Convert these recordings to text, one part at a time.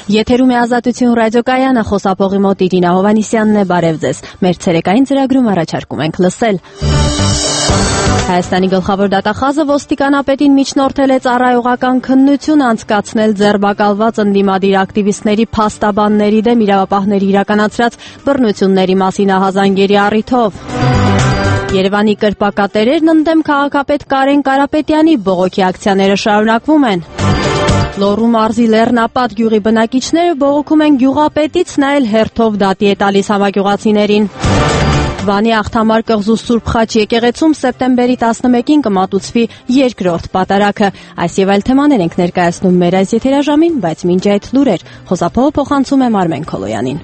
Եթերում է Ազատություն ռադիոկայանը, խոսափողի մոտ Իրինա Հովհաննիսյանն է, բարև ձեզ։ Մեր ցերեկային ծրագրում առաջարկում ենք լսել. Հայաստանի գլխավոր դատախազը ոստիկանապետին միջնորդել է ծառայողական քննություն անցկացնել ձերբակալված ընդդիմադիր ակտիվիստների փաստաբանների դեմ իրավապահների իրականացրած բռնությունների մասին ահազանգերի առիթով։ Երևանի կրպակատերերն ընդդեմ քաղաքապետ Կարեն Կարապետյանի բողոքի ակցիաները շարունակվում են։ Լոռու մարզի Լեռնապատ գյուղի բնակիչները բողոքում են գյուղապետից նայել հերթով դատի է տալիս համագյուղացիներին։ Վանի Աղթամար կղզու Սուրբ Խաչ եկեղեցում սեպտեմբերի 11-ին կմատուցվի երկրորդ պատարագը։ Այս եւ այլ թեմաներ ենք ներկայացնում մեր այս եթերաժամին, բայց մինչ այդ լուրեր։ Խոսափողը փոխանցում եմ Արմեն Քոլոյանին։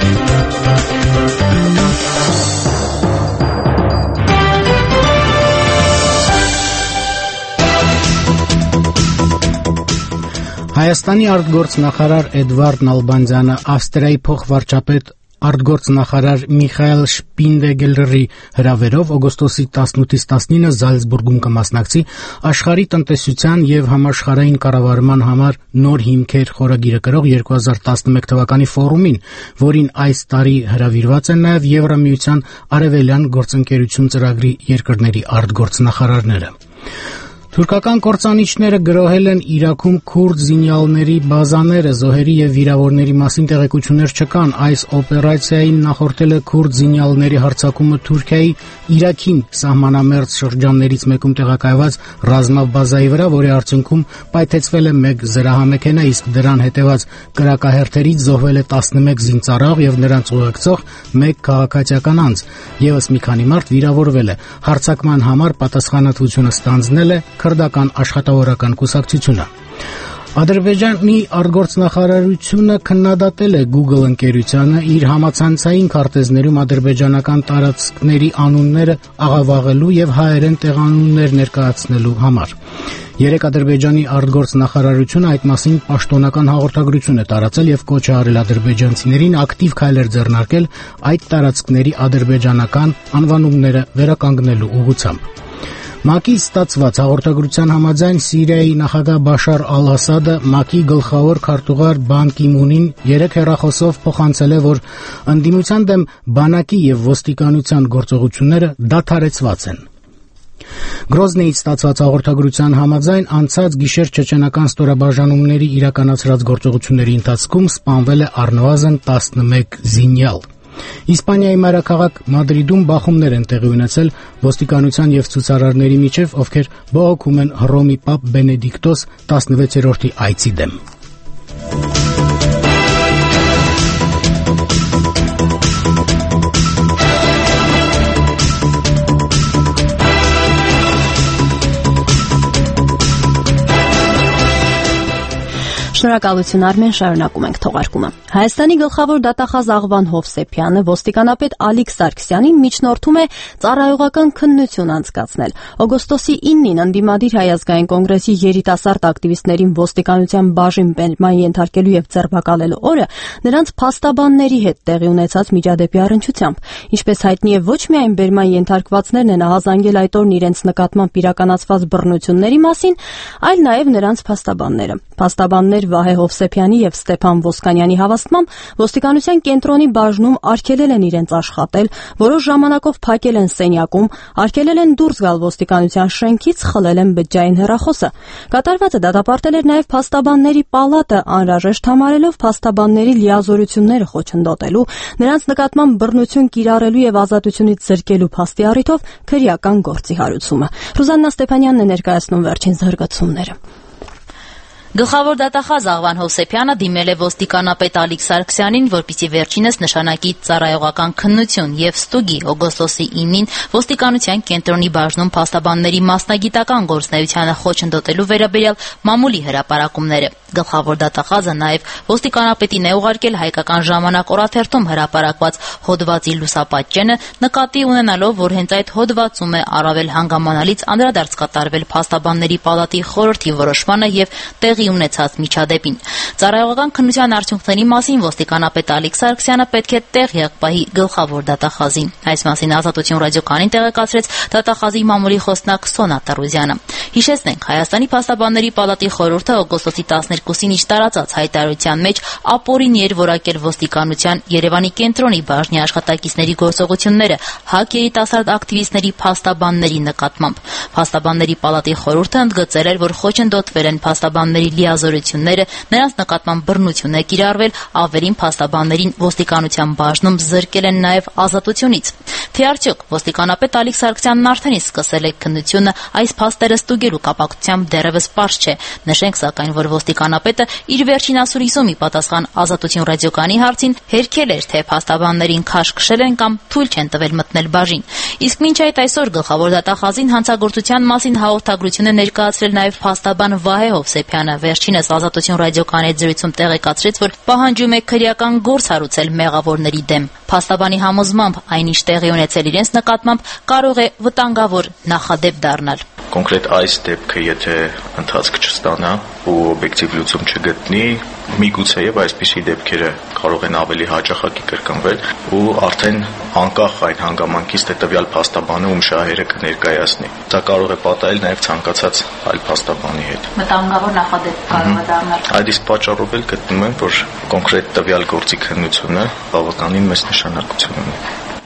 Հայաստանի արտգործնախարար Էդվարդ Նալբանդյանը Ավստրիայի փոխվարչապետ արտգործնախարար Միխայել Շպինդեգելրի հրավերով օգոստոսի 18-ից 19-ը Զալցբուրգում կմասնակցի աշխարհի տնտեսության եւ համաշխարհային կառավարման համար նոր հիմքեր խորագիրը կրող 2011 թվականի ֆորումին, որին այս տարի հրավիրված են նաեւ Եվրամիության արևելյան գործընկերություն ծրագրի երկրների արտգործնախարարները։ Թուրքական կործանիչները գրոհել են Իրաքում քուրդ զինյալների բազաները, զոհերի եւ վիրավորների մասին տեղեկություններ չկան։ Այս օպերացիային նախորդել է քուրդ զինյալների հարձակումը Թուրքիայի Իրաքին սահմանամերձ շրջաններից մեկում տեղակայված ռազմաբազայի վրա, որի արդյունքում պայթեցվել է 1 զրահամեքենա, իսկ դրան հետեւած կրակահերթերից զոհվել է 11 զինծառայող եւ նրանց ուղեկցող 1 քաղաքացիական անձ։ Եվս մի քանի մարդ վիրավորվել է։ Հարձակման համար պատասխանատվությունը ստանձնել է քրդական աշխատավորական կուսակցությունը։ Ադրբեջանի արտգործնախարարությունը քննադատել է Google ընկերությանը իր համացանցային քարտեզներում ադրբեջանական տարածքների անունները աղավաղելու եւ հայերեն տեղանուններ ներկայացնելու համար։ Երեք Ադրբեջանի արտգործնախարարությունը այդ մասին պաշտոնական հաղորդագրություն է տարածել եւ կոչ է արել ադրբեջանցիներին ակտիվ քայլեր ձեռնարկել այդ տարածքների ադրբեջանական անվանումները վերականգնելու ուղղությամբ։ ՄԱԿ-ի ստացված հաղորդագրության համաձայն Սիրիայի նախագահ Բաշար Ալ-Ասադը ՄԱԿ-ի գլխավոր քարտուղար Բան Կի-մունին երեք հեռախոսով փոխանցել է, որ ընդդիմության դեմ բանակի եւ ոստիկանության գործողությունները դադարեցված են։ Գրոզնեից ստացված հաղորդագրության համաձայն անցած գիշեր չեչենական ստորաբաժանումների իրականացրած գործողությունների ընթացքում սպանվել է առնվազն 11 զինյալ։ Իսպանիայի մայրաքաղաք Մադրիդում բախումներ են տեղի ունեցել ոստիկանության եւ ցուցարարների միջև, ովքեր բողոքում են Հռոմի Պապ Բենեդիկտոս 16-րդի այցի դեմ։ Շնորհակալություն Արմեն, շարունակում ենք թողարկումը։ Հայաստանի գլխավոր դատախազ Աղվան Հովսեփյանը ոստիկանապետ Ալիկ Սարգսյանին միջնորդում է ծառայողական քննություն անցկացնել։ Օգոստոսի 9-ին ընդդիմադիր Հայ ազգային կոնգրեսի երիտասարդ ակտիվիստներին ոստիկանության բաժին բերման ենթարկելու եւ ձերբակալելու օրը նրանց փաստաբանների հետ տեղի ունեցած միջադեպի առնչությամբ։ Ինչպես հայտնի է, ոչ միայն բերման ենթարկվածներն են ահազանգել այդ օրն իրենց նկատմամբ իրականացված բռնությունների մասին, այլ նաեւ նրանց փաստաբանները։ Փաստաբաններ Վահե Հովսեփյանի եւ Ստեփան Ոսկանյանի հավաստմամբ ոստիկանության կենտրոնի բաժնում արգելել են իրենց աշխատել, որոշ ժամանակով փակել են սենյակում, արգելել են դուրս գալ ոստիկանության շենքից, խլել են բջջային հեռախոսը։ Կատարվածը դատապարտել էր նաեւ փաստաբանների պալատը, անհրաժեշտ համարելով փաստաբանների լիազորությունները խոչընդոտելու, նրանց նկատմամբ բռնություն կիրառելու եւ ազատությունից զրկելու փաստի առիթով քրեական գործի հարուցումը։ Ռուզաննա Ստեփանյանն է ներկայացնում վերջին զարգացումները։ Գլխավոր դատախազ Աղվան Հովսեփյանը դիմել է ոստիկանապետ Ալիկ Սարգսյանին, որպեսզի վերջինս նշանակի ծառայողական քննություն եւ ստուգի օգոստոսի 9-ին ոստիկանության կենտրոնի բաժնում փաստաբանների մասնագիտական գործունեությանը խոչընդոտելու վերաբերյալ մամուլի հրապարակումները։ Գլխավոր դատախազը նաեւ ոստիկանապետին է ուղարկել Հայկական ժամանակ օրաթերթում հրապարակված հոդվածի լուսապատճենը, նկատի ունենալով, որ հենց այդ հոդվածում է առավել հանգամանալից անդրադարձ կատարվել փաստաբանների պալատի խորհրդի որոշմանը եւ տեղի տեղի ունեցած միջադեպին։ Ծառայողական քննության արդյունքների մասին ոստիկանապետ Ալիկ Սարգսյանը պետք է տեղյակ պահի գլխավոր դատախազին։ Այս մասին Ազատություն ռադիոկայանին տեղեկացրեց դատախազի մամուլի խոսնակ Սոնա Տարուզյանը։ Հիշեցնենք, Հայաստանի փաստաբանների պալատի խորհուրդը օգոստոսի 12-ին իր տարածած հայտարարության մեջ ապօրին էր որակել ոստիկանության Երևանի կենտրոնի բաժնի աշխատակիցների գործողությունները ՀԱԿ երիտասարդ ակտիվիստների փաստաբանների նկատմամբ։ Փաստաբանների պալատի խորհուրդը ընդգծել էր, որ խոչընդոտվել են փաստաբանների լիազորությունները, նրանց նկատմամբ բռնություն է կիրառվել, ավելին փաստաբաններին ոստիկանության բաժնում զրկել են նաև ազատությունից։ Թե արդյոք ոստիկանապետ Ալիկ Սարգսյանն արդեն իսկ սկսել է քննությունը, այս փաստերը ստուգելու կապակցությամբ դեռևս պարզ չէ։ Նշենք սակայն, որ ոստիկանապետը իր վերջին ասուլիսում ի պատասխան Ազատություն ռադիոկայանի հարցին հերքել էր, թե փաստաբաններին քաշքշել են կամ թույլ չեն տվել մտնել բաժին։ Իսկ մինչ այդ այսօր գլխավոր դատախազին հանցագործության մասին հաղորդագրություն է ներկայացրել նաև փաստաբան Վահե Հովսեփյանը։ Վերջինս Ազատություն ռադիոկայանի հետ զրույցում տեղեկացրեց, որ պահանջում է քրեական գործ հարուցել մեղավորների դեմ։ Փաստաբանի համոզմամբ այնինչ տեղի ունեցել իրենց նկատմամբ կարող է վտանգավոր նախադեպ դառնալ։ Կոնկրետ այս դեպքը, եթե ընթացք չստանա ու օբյեկտիվ լուծում չգտնի, միգուցեև այսպիսի դեպքերը կարող են ավելի հաճախակի կրկնվել ու արդեն անկախ այն հանգամանքից, թե տվյալ փաստաբանը ում շահերը կներկայացնի։ Դա կարող է պատահել նաև ցանկացած այլ փաստաբանի հետ։ Վտանգավոր նախադեպ կարող է դառնալ։ Այդ իսկ պատճառով էլ գտնում եմ, որ կոնկրետ տվյալ գործի քննությունը բավականին մեծ նշանակություն ունի։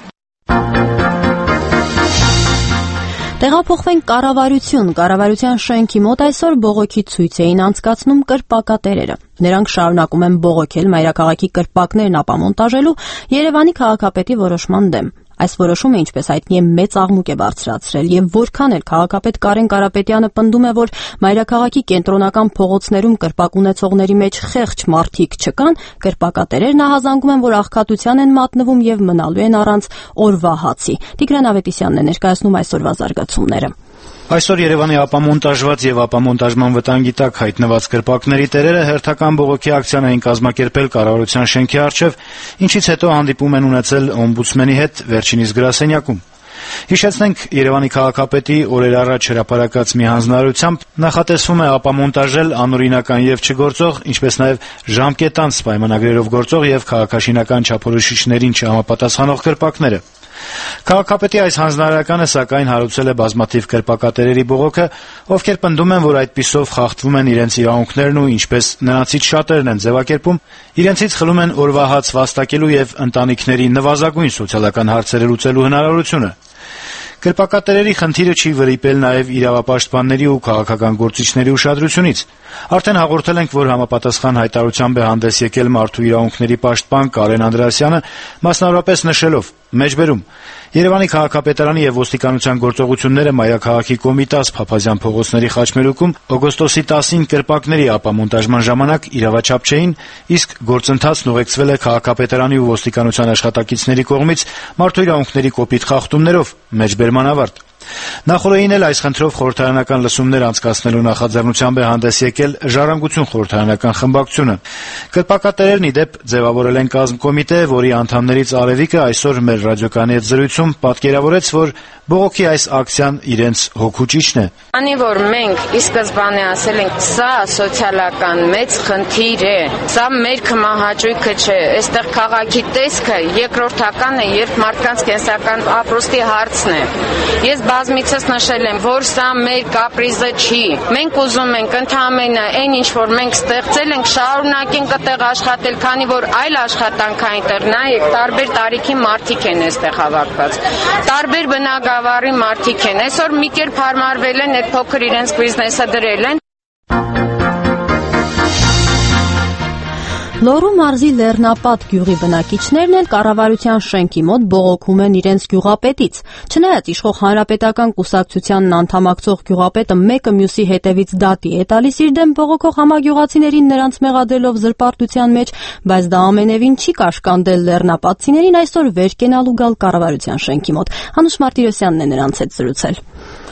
Տեղափոխվենք կառավարություն։ Կառավարության շենքի մոտ այսօր բողոքի ցույց էին անցկացնում կրպակատերերը։ Նրանք շարունակում են բողոքել մայրաքաղաքի կրպակներն ապամոնտաժելու Երևանի քաղաքապետի որոշման դեմ։ Այս որոշումը, ինչպես հայտնի է, մեծ աղմուկ է բարձրացրել եւ որքան էլ քաղաքապետ Կարեն Կարապետյանը պնդում է, որ մայրաքաղաքի կենտրոնական փողոցներում կրպակ ունեցողների մեջ խեղճ մարդիկ չկան, կրպակատերերն ահազանգում են, որ աղքատության են մատնվում եւ մնալու են առանց օրվա հացի։ Տիգրան Ավետիսյանն է ներկայացնում այսօրվա զարգացումները։ Այսօր Երևանի ապամոնտաժված եւ ապամոնտաժման վտանգի տակ հայտնված կրպակների տերերը հերթական բողոքի ակցիան էին կազմակերպել կառավարության շենքի առջեւ, ինչից հետո հանդիպում են ունեցել օմբուդսմենի հետ վերջինիս գրասենյակում։ Հիշեցնենք, Երևանի քաղաքապետի օրեր առաջ հրապարակած մի հանձնարարությամբ նախատեսվում է ապամոնտաժել անօրինական եւ չգործող, ինչպես նաեւ ժամկետանց պայմանագրերով գործող եւ քաղաքաշինական չափորոշիչներին չհամապատասխանող կրպակները։ Քաղաքապետի այս հանձնարարականը սակայն հարուցել է բազմաթիվ կրպակատերերի բողոքը, ովքեր պնդում են, որ այդպիսով խախտվում են իրենց իրավունքներն ու ինչպես նրանցից շատերն են ձևակերպում, իրենցից խլում են օրվա հաց վաստակելու եւ ընտանիքների նվազագույն սոցիալական հարցերը լուծելու հնարավորությունը։ Կրպակատերերի խնդիրը չի վրիպել նաև իրավապաշտպանների ու քաղաքական գործիչների ուշադրությունից։ Արդեն հաղորդել ենք, որ համապատասխան հայտարարությամբ է հանդես եկել մարդու իրավունքների պաշտպան Կարեն Անդրեասյանը, մասնավորապես նշելով. Մեջբերում Երևանի քաղաքապետարանի եւ ոստիկանության գործողությունները մայրաքաղաքի Կոմիտաս Փափազյան փողոցների խաչմերուկում օգոստոսի 10-ին կրպակների ապամոնտաժման ժամանակ իրավաչափ չէին, իսկ գործընթացն ուղեկցվել է քաղաքապետարանի ու ոստիկանության աշխատակիցների կողմից մարդու իրավունքների կոպիտ խախտումներով։ Մեջբերման ավարտ։ Նախորդին էլ այս խնդրով խորհրդարանական լսումներ անցկացնելու նախաձեռնությամբ է հանդես եկել Ժառանգություն խորհրդարանական խմբակցությունը։ Կրպակատերերն ի դեպ ձևավորել են կազմկոմիտե, որի անդամներից Արևիկը այսօր մեր ռադիոկայանի հետ զրույցում պատկերավորեց, որ բողոքի այս ակցիան իրենց հոգուճիչն է։ Անի որ մենք ի սկզբանե ասել ենք, սա սոցիալական մեծ խնդիր է, սա մեր քմահաճույքը չէ, այստեղ քաղաքի տեսքը երկրորդական է, երբ մարդկանց կենսական ապրուստի հարցն է։ Ես բազմիցս նշել եմ, որ սա մեր կապրիզը չի։ Մենք ուզում ենք ընդհանրապես այն ինչ որ մենք ստեղծել ենք, շարունակենք այդտեղ աշխատել, քանի որ այլ աշխատանքային տեղ նայեք, տարբեր տարիքի մարդիկ են այստեղ հավաքված։ Տարբեր բնակավարի մարդիկ են։ Այսօր մի կերպ հարմարվել են, այդ փոքր իրենց բիզնեսը դրել են։ Լոռու մարզի Լեռնապատ գյուղի բնակիչներն էլ կառավարության շենքի մոտ բողոքում են իրենց գյուղապետից։ Չնայած իշխող հանրապետական կուսակցությանն անդամակցող գյուղապետը մեկը մյուսի հետևից դատի է տալիս իր դեմ բողոքող համագյուղացիներին նրանց մեղադրելով զրպարտության մեջ, բայց դա ամենևին չի կաշկանդել լեռնապատցիներին այսօր վեր կենալու գալ կառավարության շենքի մոտ։ Հանուշ Մարտիրոսյանն է նրանց հետ զրուցել։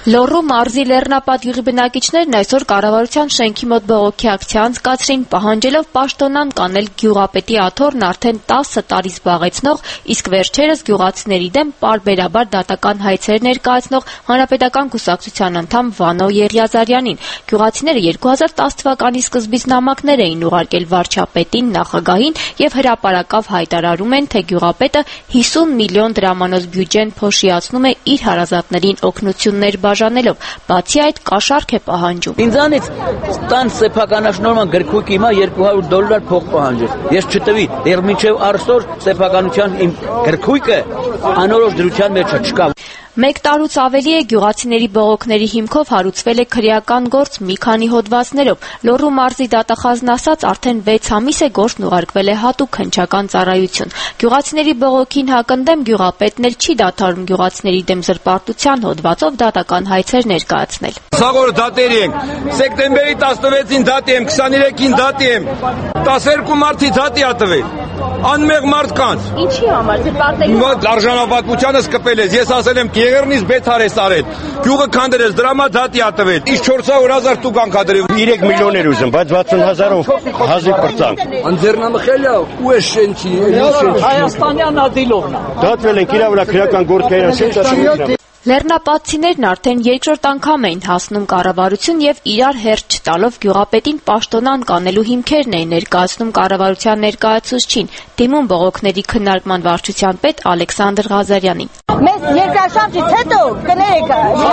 Լոռու մարզի Լեռնապատ յուղի բնակիչներն այսօր կառավարության շենքի մոտ բողոքի ակցիա անցկացրին, պահանջելով պաշտոնան կանել գյուղապետի աթոռն արդեն 10 տարի զբաղեցնող, իսկ վերջերս գյուղացիների դեմ պարբերաբար դատական հայցեր ներկայացնող Հանրապետական կուսակցության անդամ Վանո Եղիազարյանին։ Գյուղացիները 2010 թվականի սկզբից նամակներ էին ուղարկել վարչապետին, նախագահին եւ հրապարակավ հայտարարում են, թե գյուղապետը 50 միլիոն դրամանոց բյուջեն փոշիացնում է իր հարազատներին օգնություններ բաժանելով, բացի այդ կաշառք է պահանջում։ Ինձանից տան սեփականաշնորհման գրքույկի հիմա $200 փող պահանջեց։ Ես չտվի, դեռ մինչև այսօր սեփականության իմ գրքույկը անորոշ դրության մեջ չկա։ 1 տարուց ավելի է գյուղացիների բողոքների հիմքով հարուցվել է քրեական գործ մի քանի հոդվածներով։ Լոռու մարզի դատախազն ասած արդեն 6 ամիս է գործն ուղարկվել է հատուկ հնչական ծառայություն։ Գյուղացիների բողոքին հակընդդեմ գյուղապետն էլ չի դադարում գյուղացիների դեմ զրպարտության հոդվածով դատական հայցեր ներկայացնել։ Սաղորը դատերի ենք, սեպտեմբերի 16-ին դատի եմ, 23-ին դատի եմ, 12 մարտի դատի ա տվել, անմեղ մարդկանց։ Ինչի համար զրպարտել։ Արժանապատվությանը սկպել ես, ես ասել եմ Եղեռնից բեթար ես արել, գյուղը քանդել ես, դրա մա դատի ա տվել, իս 400,000 տուգանք ա դրել, 3 միլիոն էր ուզում, բայց 60,000-ով հազիվ պրծանք։ Անձեռնամխելյա ու է շենքի, Հայաստանյան ադիլովն է։ դատվել ենք իրա վրա քրեական գործ կայացել։ Լեռնապատցիներն արդեն երկրորդ անգամ էին հասնում կառավարություն եւ իրար հերթ չտալով գյուղապետին պաշտոնան կանելու հիմքերն էին ներկայացնում կառավարության ներկայացուցչին, դիմում բողոքների քննարկման վարչության պետ Ալեքսանդր Ղազարյանին։ Մեզ երկրաշարժից հետո կներեք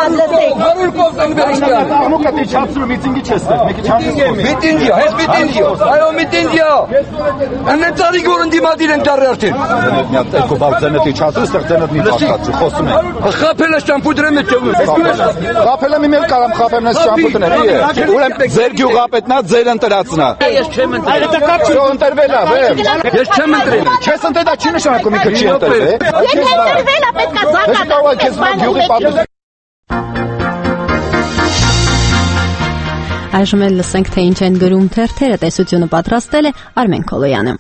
Խապել եմ իմել կարամ խապեմ նես շամպուտները, ուրեմ ձեր գյուղապետնա, ձեր ընտրացնա։ Ես չեմ ընտրել։ Ընտրվել ա, ես չեմ ընտրել։ Չես ընտրել, դա չի նշանակում ինքը չի ընտրել։ Եթե ընտրվել ա, պետք է զարգանալ։ Այժմ էլ լսենք, թե ինչ են գրում թերթերը, տեսությունը պատրաստել է Արմեն Քոլոյանը։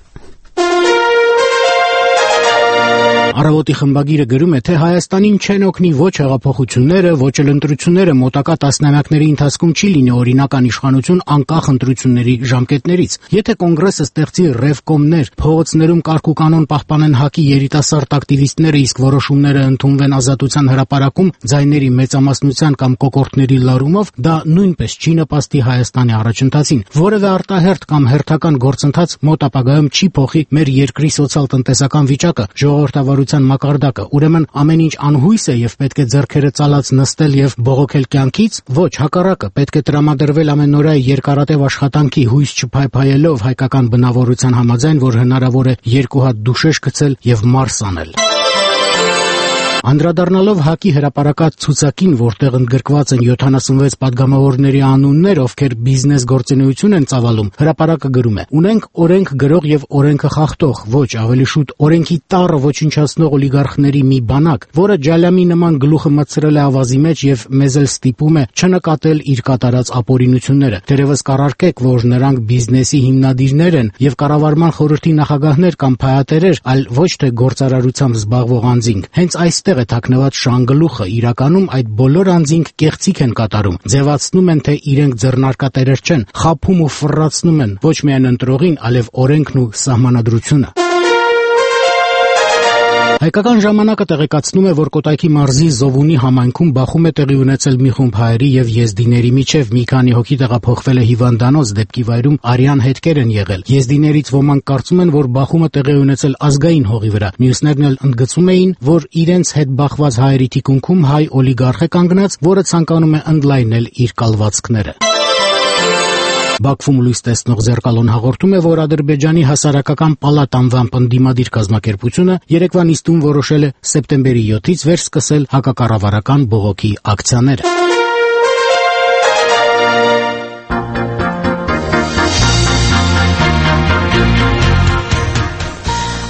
Առավոտի խմբագիրը գրում է, թե Հայաստանին չեն օգնի ոչ հեղափոխությունները, ոչ էլ ընտրությունները, մոտակա տասնամյակների ընթացքում չի լինի օրինական իշխանություն անկախ ընտրությունների ժամկետներից։ Եթե կոնգրեսը ստեղծի ռևկոմներ, փողոցներում կարգ ու կանոն պահպանեն ՀԱԿ-ի երիտասարդ ակտիվիստները, իսկ որոշումները ընդունվեն Ազատության հրապարակում ձայների մեծամասնության կամ կոկորդների լարումով, դա նույնպես չի նպաստի Հայաստանի առաջընթացին։ Որևէ արտահերթ կամ հերթական գործընթաց մոտ ապագայում չի փոխի մեր երկրի սոցիալ-տնտեսական վիճակը, ժողովրդավարության մակարդակը, ուրեմն ամեն ինչ անհույս է եւ պետք է ձեռքերը ծալած նստել եւ բողոքել կյանքից, ոչ, հակառակը, պետք է տրամադրվել ամենօրյա երկարատև աշխատանքի հույս չփայփայելով հայկական բնավորության համաձայն, որ հնարավոր է 2 հատ դուշեշ գցել եւ մարս անել։ Անդրադառնալով ՀԱԿ-ի հրապարակած ցուցակին, որտեղ ընդգրկված են 76 падգամավորների անուններ, ովքեր բիզնես գործունեություն են ծավալում, հրապարակը գրում է. «Ունենք օրենք գրող եւ օրենքը խախտող, ոչ, ավելի շուտ օրենքի տառը ոչնչացնող օլիգարխների մի բանակ, որը ջալամի նման գլուխը մտցրել է ավազի մեջ եւ մեզ էլ ստիպում է չնկատել իր կատարած ապօրինությունները։ Դերևս կառարկեք, որ նրանք բիզնեսի հիմնադիրներ են եւ կառավարման խորհրդի նախագահներ կամ փայատերեր, այլ ոչ թե գործարարությամբ զբաղվող անձինք։ Հենց այստեղ է թաքնված շանգլուխը, իրականում այդ բոլոր անձինք կեղծիք են կատարում, ձևացնում են, թե իրենք ձեռնարկատերեր չեն, խաբում ու ֆռռացնում են ոչ միայն ընտրողին, այլև օրենքն ու սահմանադրությունը»։ Հայկական ժամանակը տեղեկացնում է, որ Կոտայքի մարզի Զովունի համայնքում բախում է տեղի ունեցել մի խումբ հայերի եւ եզդիների միջև, մի քանի հոգի տեղափոխվել է հիվանդանոց, դեպքի վայրում արյան հետքեր են եղել։ Եզդիներից ոմանք կարծում են, որ բախումը տեղի ունեցել ազգային հողի վրա, մյուսներն էլ ընդգծում էին, որ իրենց հետ բախված հայերի թիկունքում հայ օլիգարխ է կանգնած, որը ցանկանում է ընդլայնել իր կալվածքները։ Բաքվում լույս տեսնող Զերկալոն հաղորդում է, որ Ադրբեջանի հասարակական պալատ անվամբ ընդդիմադիր կազմակերպությունը երեկվա նիստում որոշել է սեպտեմբերի 7-ից վեր սկսել հակակառավարական բողոքի ակցիաները։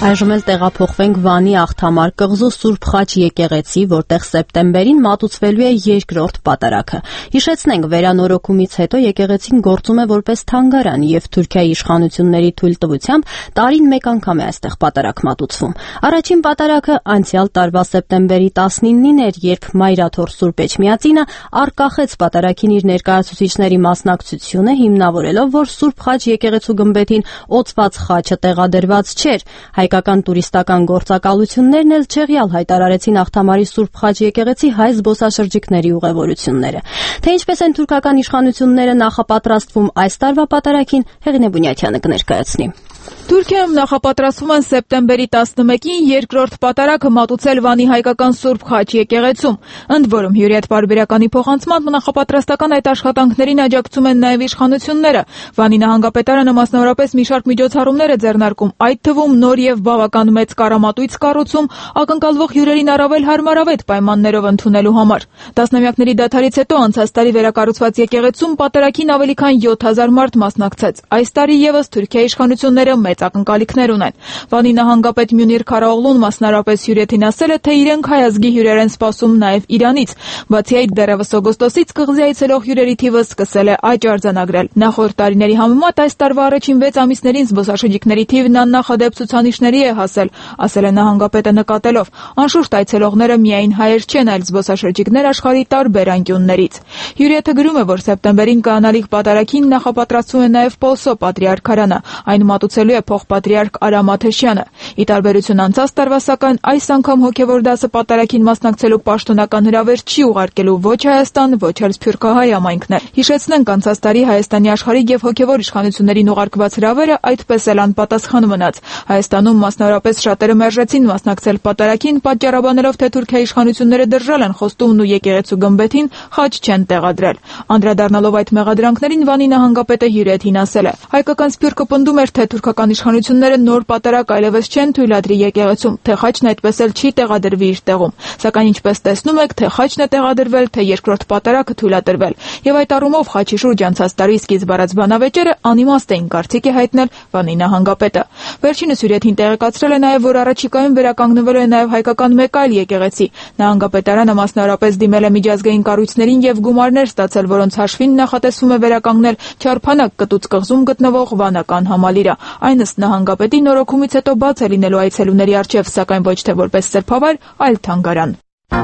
Այժմ էլ տեղափոխվենք Վանի Աղթամար կղզու Սուրբ Խաչ եկեղեցի, որտեղ սեպտեմբերին մատուցվելու է երկրորդ պատարագը։ Հիշեցնենք, վերանորոգումից հետո եկեղեցին գործում է որպես թանգարան եւ Թուրքիայի իշխանությունների թույլտվությամբ տարին մեկ անգամ է այստեղ պատարագ մատուցվում։ Առաջին պատարագը անցյալ տարվա սեպտեմբերի 19-ին էր, երբ Մայրաթոր Սուրբ Էջմիածինը արկախեց պատարագին իր ներկայացուցիչների մասնակցությունը, հիմնավորելով, որ Սուրբ Խաչ եկեղեցու գմբեթին օծված խաչը տեղադրված չէր։ Հայկական տուրիստական գործակալություններն էլ չեղյալ հայտարարեցին Աղթամարի Սուրբ Խաչ եկեղեցի հայ զբոսաշրջիկների ուղևորությունները։ Թե ինչպես են թուրքական իշխանությունները նախապատրաստվում այս տարվա պատարագին, Հեղինե Բունյաթյանը կներկայացնի։ Թուրքիայում նախապատրաստվում են սեպտեմբերի 11-ին երկրորդ պատարագը մատուցել Վանի հայկական Սուրբ Խաչ եկեղեցում։ Ընդ որում, հյուրի հետ պարբերականի փոխանցման նախապատրաստական այդ աշխատանքներին աջակցում են նաև իշխանությունները։ Վանի նահանգապետարանը մասնավորապես մի շարք միջոցառումներ է ձեռնարկում, այդ թվում նոր եւ բավական մեծ կարամատույց կառուցում, ակնկալվող հյուրերին առավել հարմարավետ պայմաններով ընդունելու համար։ Տասնամյակների դադարից հետո անցած տարի վերակառուցված եկեղեցում պատարագին ավելի քան 7000 մարդ մասնակցեց։ Այս տարի եւս Թուրքիայի իշխանությունները մեծ ակնկալիքներ ունեն։ Վանի նահանգապետ Մյունիր Քարաօղլուն մասնարարպես հյուրերին ասել է, թե իրենք հայ ազգի հյուրեր են սպասում նաև Իրանից։ Բացի այդ, դեռևս օգոստոսից կղզի այցելող հյուրերի թիվը սկսել է աճ արձանագրել։ Նախորդ տարիների համեմատ այս տարվա առաջին 6 ամիսներին զբոսաշրջիկների թիվն աննախադեպ ցուցանիշների է հասել, ասել է նահանգապետը նկատելով։ Անշուշտ այցելողները միայն հայեր չեն, այլ զբոսաշրջիկներ աշխարհի տարբեր անկյուններից։ Հյուրիեթը գրում է, որ սեպտեմբերին կանալիք պատարագին նախապատրաստվում է նաև Պոլսո պատրիարքարանը։ Այն մատուցելու է փոխպատրիարք Արամ Աթեշյանը։ Ի տարբերություն անցած տարվա, սակայն այս անգամ հոգևոր դասը պատարագին մասնակցելու պաշտոնական հրավեր չի ուղարկելու ոչ Հայաստան, ոչ էլ սփյուռքահայ համայնքներ։ Հիշեցնենք, անցած տարի Հայաստանի աշխարհիկ եւ հոգևոր իշխանություններին ուղարկված հրավերը այդպես էլ անպատասխան մնաց։ Հայաստանում մասնավորապես շատերը մերժեցին մասնակցել պատարագին, պատճառաբանելով, թե Թուրքիայի իշխանությունները դրժալ են խոստումն ու եկեղեցու գմբեթին խաչ չեն տեղադրել։ Անդրադառնալով այդ մեղադրանքներին, Վանի նահանգապետը հյուրերին ասել է. հայկական սփյուռքը պնդում էր, թե թուրքական իշխանությունները նոր պատարագ այլևս չեն թույլատրի եկեղեցում, թե խաչն այդպես էլ չի տեղադրվի իր տեղում։ Սակայն ինչպես տեսնում եք, թե խաչն է տեղադրվել, թե երկրորդ պատարագը թույլատրվել։ Եվ այդ առումով խաչի շուրջ անցած տարի սկիզբ առած բանավեճերը անիմաստ էին, կարծիք է հայտնել Վանի նահանգապետը։ Վերջինս հյուրերին տեղեկացրել է նաև, որ առաջիկայում վերականգնվելու է նաև հայկական մեկ այլ եկեղեցի։ Նահանգապետարանը մասնավորապես դիմել է միջազգային կառույցներին եւ գումարներ ստացել, որոնց հաշվին նախատեսվում է վերականգնել Չարփանակ կտուց կղզում գտնվող վանական համալիրը։ Այն ըստ նահանգապետի նորոգումից հետո բաց է լինելու այցելուների առջև, սակայն ոչ թե որպես սրբավայր, այլ թանգարան։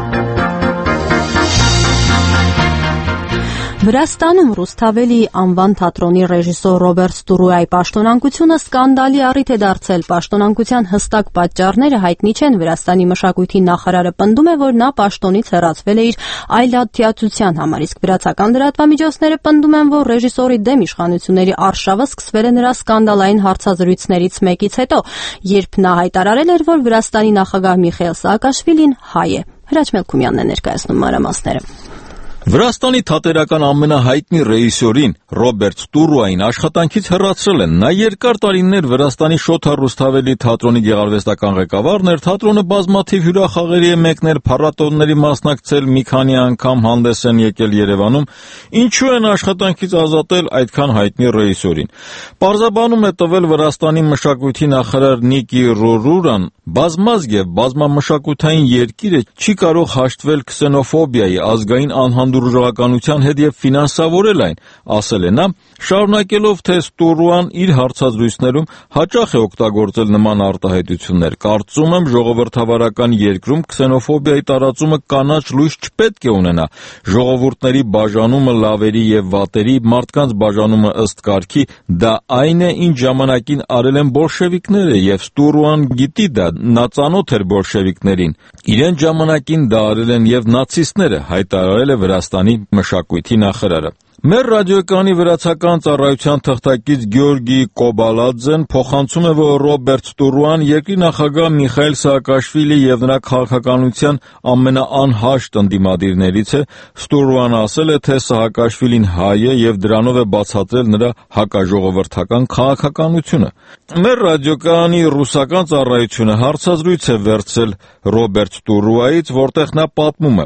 Վրաստանում Ռուսթավելի անվան թատրոնի ռեժիսոր Ռոբերտ Ստուրուայի պաշտոնանկությունը սկանդալի առիթ է դարձել։ Պաշտոնանկության հստակ պատճառները հայտնի չեն։ Վրաստանի մշակույթի նախարարը պնդում է, որ նա պաշտոնից հեռացվել է իր այլատյացության համար, իսկ վրացական լրատվամիջոցները պնդում են, որ ռեժիսորի դեմ իշխանությունների արշավը սկսվել է նրա սկանդալային հարցազրույցներից մեկից հետո, երբ նա հայտարարել էր, որ Վրաստանի նախագահ Միխայիլ Սաակաշվիլին հայ է։ Հրաչ Մելքումյանն է ներկայացնում մանրամասները։ Վրաստանի թատերական ամենահայտնի ռեժիսորին Ռոբերտ Ստուրուային աշխատանքից հեռացրել են։ Նա երկար տարիներ Վրաստանի Շոթա Ռուսթավելի թատրոնի գեղարվեստական ղեկավարն էր, թատրոնը բազմաթիվ հյուրախաղերի է մեկնել, փառատոների մասնակցել, մի քանի անգամ հանդես են եկել Երևանում։ Ինչու են աշխատանքից ազատել այդքան հայտնի ռեժիսորին։ Պարզաբանում է տվել Վրաստանի մշակույթի նախարար Նիկի Ռորուրան, բազմազգ եւ բազմամշակութային երկիրը չի կարող հաշտվել քսենոֆոբիայի, ազգային անհանդուրժողականության հետ եւ ֆինանսավորել այն, ասել է նա, շարունակելով, թե Ստուրուան իր հարցազրույցներում հաճախ է օգտագործել նման արտահայտություններ։ Կարծում եմ, ժողովրդավարական երկրում քսենոֆոբիայի տարածումը կանաչ լույս չպետք է ունենա։ Ժողովուրդների բաժանումը լավերի եւ վատերի, մարդկանց բաժանումը ըստ կարգի, դա այն է, ինչ ժամանակին արել են բոլշևիկները, եւ Ստուրուան գիտի դա, նա ծանոթ էր բոլշևիկներին։ Իրեն ժամանակին դա արել են եւ նացիստները, հայտարարել է Վրաստանի մշակույթի նախարարը։ Մեր ռադիոկայանի վրացական ծառայության թղթակից Գյորգի Կոբալաձեն փոխանցում է, որ Ռոբերտ Ստուրուան երկրի նախագահ Միխայիլ Սաակաշվիլի եւ նրա քաղաքականության ամենաանհաշտ ընդդիմադիրներից է։ Ստուրուանը ասել է, թե Սաակաշվիլին հայ է եւ դրանով է բացատրել նրա հակաժողովրդական քաղաքականությունը։ Մեր ռադիոկայանի ռուսական ծառայությունը հարցազրույց է վերցրել Ռոբերտ Ստուրուայից, որտեղ նա պատմում է.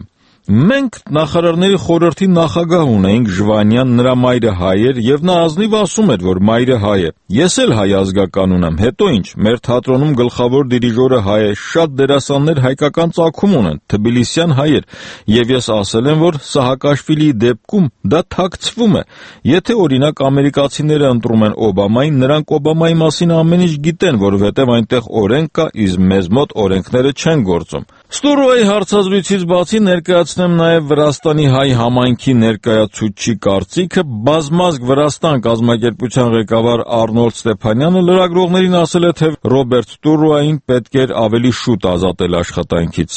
Մենք նախարարների խորհրդի նախագահ ունեինք Ժվանյան, նրա մայրը հայ էր եւ նա ազնիվ ասում էր, որ մայրը հայ է։ Ես էլ հայ ազգական ունեմ, հետո ինչ, մեր թատրոնում գլխավոր դիրիժորը հայ է, շատ դերասաններ հայկական ծագում ունեն, թբիլիսյան հայ էր, եւ ես ասել եմ, որ Սահակաշվիլիի դեպքում դա թաքցվում է։ Եթե օրինակ ամերիկացիները ընտրում են Օբամային, նրանք Օբամայի մասին ամեն ինչ գիտեն, որովհետեւ այնտեղ օրենք կա, իսկ մեզ մոտ օրենքները չեն գործում։ Ստուրոյի հարցազրույցից բացի ներկայացնեմ նաև Վրաստանի հայ համայնքի ներկայացուցչի կարծիքը։ Բազմազգ Վրաստան կազմակերպության ղեկավար Արնոլդ Ստեփանյանը լրագրողներին ասել է, թե Ռոբերտ Տուրոային պետք էր ավելի շուտ ազատել աշխատանքից։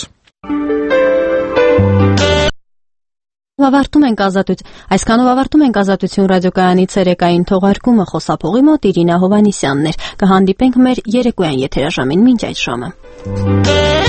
Այսքանով ավարտում ենք Ազատություն ռադիոկայանի ցերեկային թողարկումը, խոսափողի մոտ Իրինա Հովհաննիսյանն էր։ Կհանդիպենք մեր երեկոյան եթերաժամին մինչ այդ ժամը։